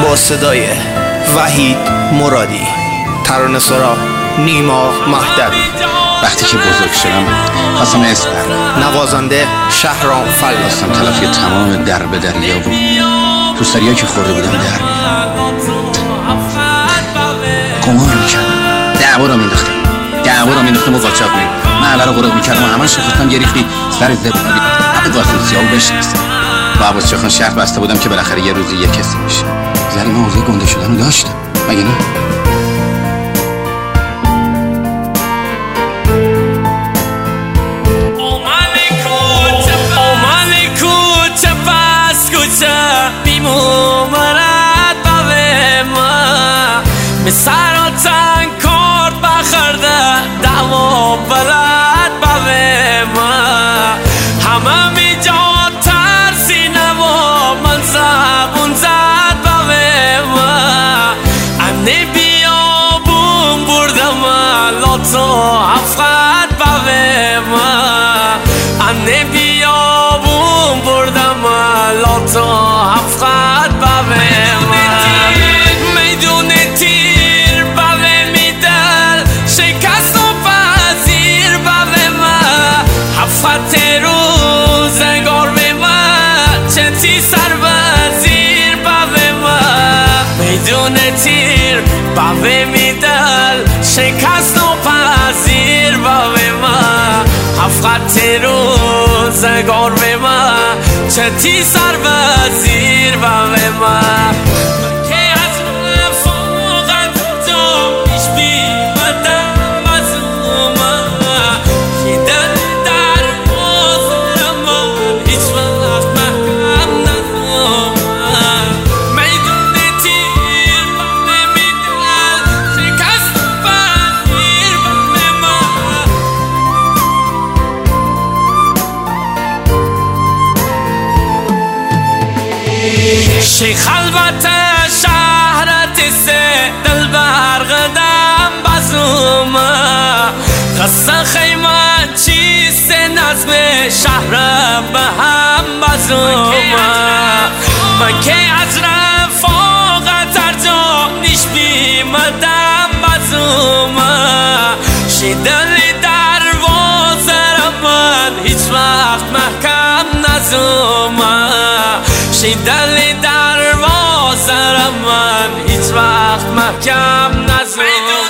با صدای وحید مرادی، ترانه سرا نیما مهدوی. وقتی که بزرگ شدم خواستم اسم برم، نوازنده شهرام فلاح. خواستم تلافی تمام در به دریا و روسریایی که خورده بودم در قمار میکردم، دعوا رو مینداختم و قاچاق میرم محله رو غرق میکردم و همش خواستم یه ریختی سر زبونی همه قاسم سیاهو بشناسم. با عباس چخان شهر بسته بودم که بالاخره یه روزی یه کسی میشه. زنی من حوزه گنده شدن رو داشتم، مگه نه؟ سراتن کارت بخرده دوا بلد بوه ما همه می جا ترسی نوا من زبون زد بوه ما انه بیابون بردم لاتو هفت بوه ما انه بیابون بردم لاتو هفت بوه ما میدون تیر بوه میدل شکست و پذیر بوه ما هفت روزگار به ما چنتی سر وزیر بوه ما میدون تیر بوه میدل شکست و پذیر بوه ما هفت روزگار به ما چنتی سر وزیر بوه ما شیخ البته شهرت سه دل برقدم بزوم قصه خیمه چیست نظم شهر به هم بزوم من که از رفاقت ارجا نیش بیمدم بزوم شیدلی دروازه من هیچ وقت محکم نزوم شیدلی دروازه من هیچ وقت محکم نزوم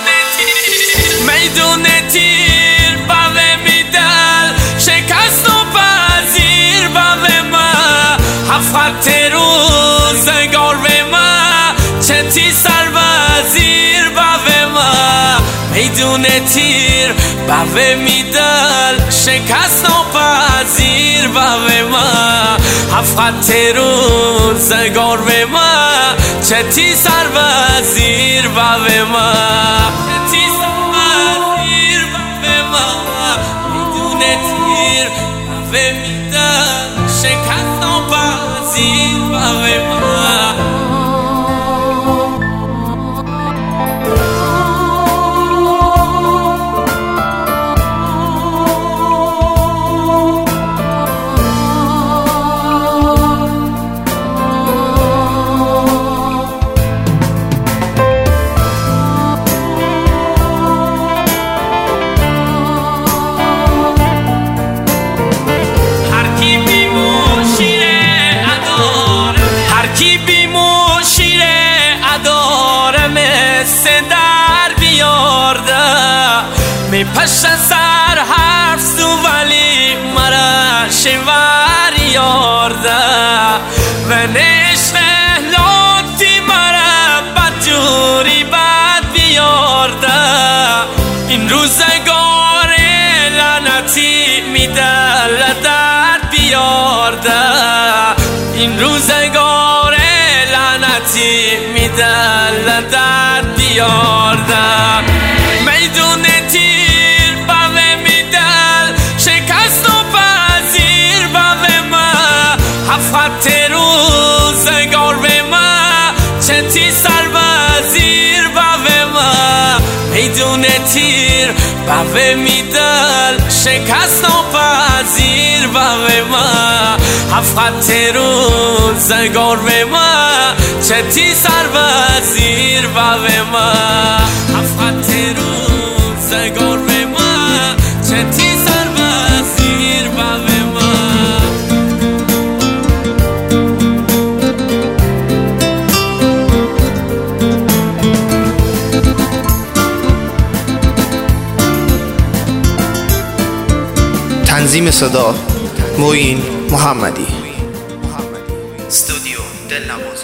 میدون تیر بوه میدل شکست و پذیر بوه ما هفت روزگار به ما چنتی سر وزیر بوه ما میدون تیر بوه میدل شکست و پذیر بوه ما هفت روزگار به ما چنتی سر وزیر بوه ما چنتی سر وزیر بوه ما میدون تیر بوه میدل شکست و پذیر بوه ما می پشت سر حرف سو ولی مرا شوار یارده و نشق لطفی مرا بدجوری بد بیارده این روزگار لعنتی میدل درد بیارده این روزگار لعنتی میدل درد بیارده میدون تیر بوه میدل شکست و پذیر بوه ما هفت روزگار به ما چنتی سر وزیر بوه ما میدون تیر بوه میدل شکست و پذیر بوه ما هفت روزگار به ما چتی سر وزیر و به ما هفت روزگار به ما چتی سر وزیر و به ما تنظیم صدا معین محمدی. استودیو دلنواز.